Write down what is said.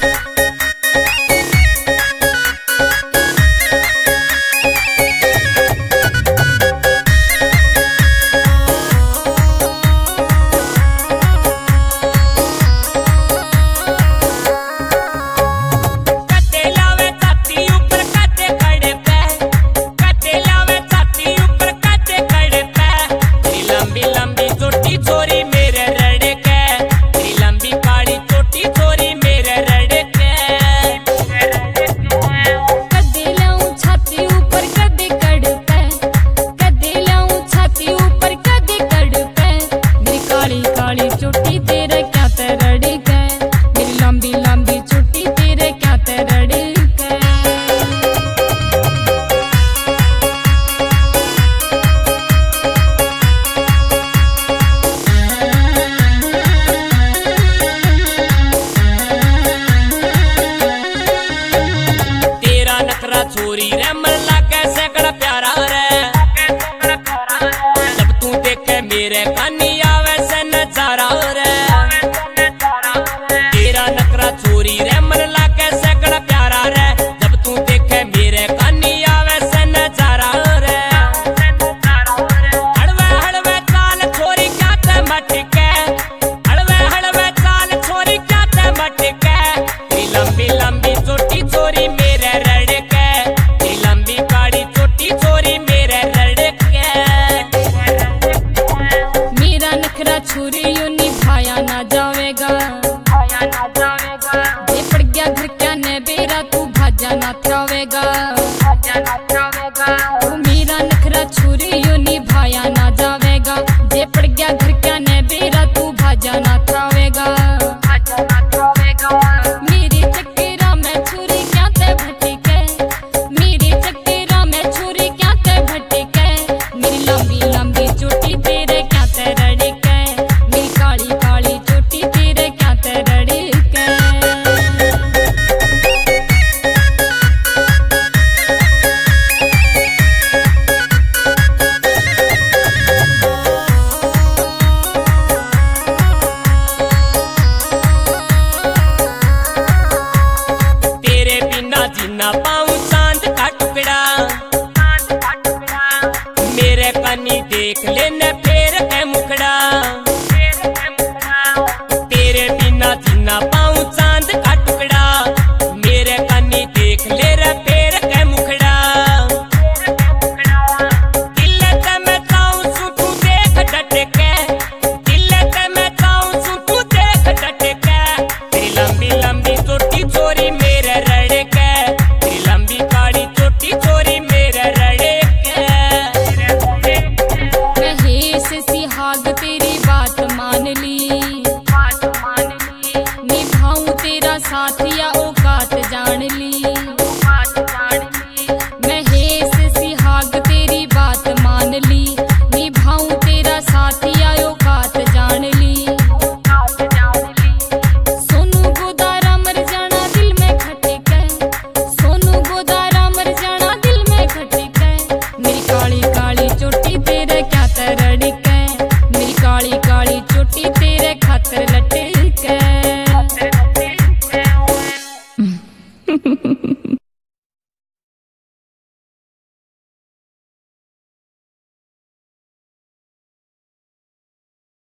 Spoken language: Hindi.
छोरी रे मन लागे सैकड़ा प्यारा रे, जब तू देखे मेरे कानी आवे से नजारा रे। तेरा नखरा छोरी रे मन लागे सैकड़ा प्यारा रे, जब तू देखे मेरे कानी आवे से नजारा रे। हड़वे हड़वे चाल छोरी क्या ते मटके, हड़वे हड़वे चाल छोरी क्या ते मटके। लंबी लंबी छोटी छोरी मेरे रड़के, लंबी काली छोटी छोरी मेरे रड़के। मेरा नखरा छोरी यूं निभाया ना जावेगा, जे पड़ गया घर क्या ने बेरा तू भाजा ना थावेगा। मेरा नखरा छोरी यूं निभाया ना जावेगा, जे पड़ गया घर क्या ने बेरा तू भाजा ना थावेगा। मेरी चक्केरा में छुरी क्या ते भटके, मेरी चक्केरा में छुरी क्या ते भटके। मेरी लंबी लंबी चोटी तेरे क्या ते रड़के, मेरी काली काली चोटी तेरे क्या ते रड़के। तेरे बिना जीना पाऊं चांद का टुकड़ा, मेरे कनी देख लेने फेर के मुखड़ा। तेरे बिना जीना पाऊं चांद का टुकड़ा, मेरे कनी देख ले रे फेर के मुखड़ा। दिल ते मैं चाहूं सू तू देख डटके, दिल ते मैं चाहूं सू तू देख डटके। तेरी लंबी लंबी छोटी छोरी मेरे रड़के, तेरी लंबी काली छोटी छोरी मेरे रड़के। महेश सिहाग तेरी बात मान ली, निभाऊं तेरा साथ या औकात जान ली। महेश सिहाग तेरी बात मान ली, निभाऊं तेरा साथ या